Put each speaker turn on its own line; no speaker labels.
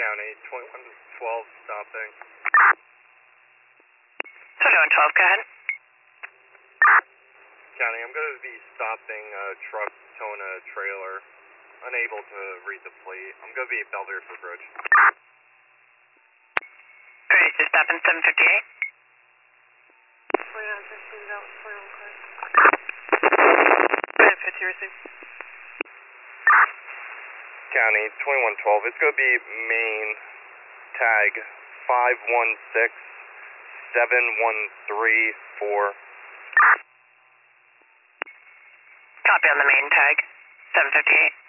County, 2112 stopping.
2112, go ahead.
County, I'm going to be stopping a truck towing a trailer. Unable to read the plate. I'm going to be at Belvedere for Bridge.
Alright, so stopping 758.
2915 out, 21 car. Go ahead, 50 receive.
County, 2112. It's going to be main tag 516713
Copy on the main tag, 758.